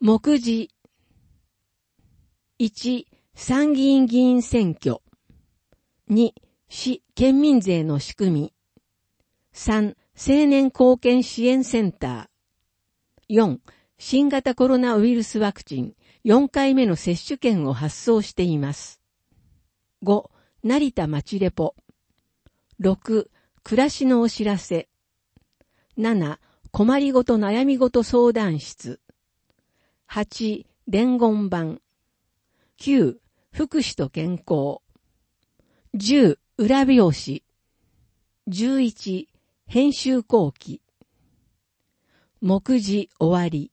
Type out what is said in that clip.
目次。1、参議院議員選挙。2、市県民税の仕組み。3、青年貢献支援センター。4、新型コロナウイルスワクチン4回目の接種券を発送しています。5、成田町レポ。6、暮らしのお知らせ。7、困りごと悩みごと相談室。8、伝言板。9、福祉と健康。10、裏表紙。11、編集後期。目次終わり。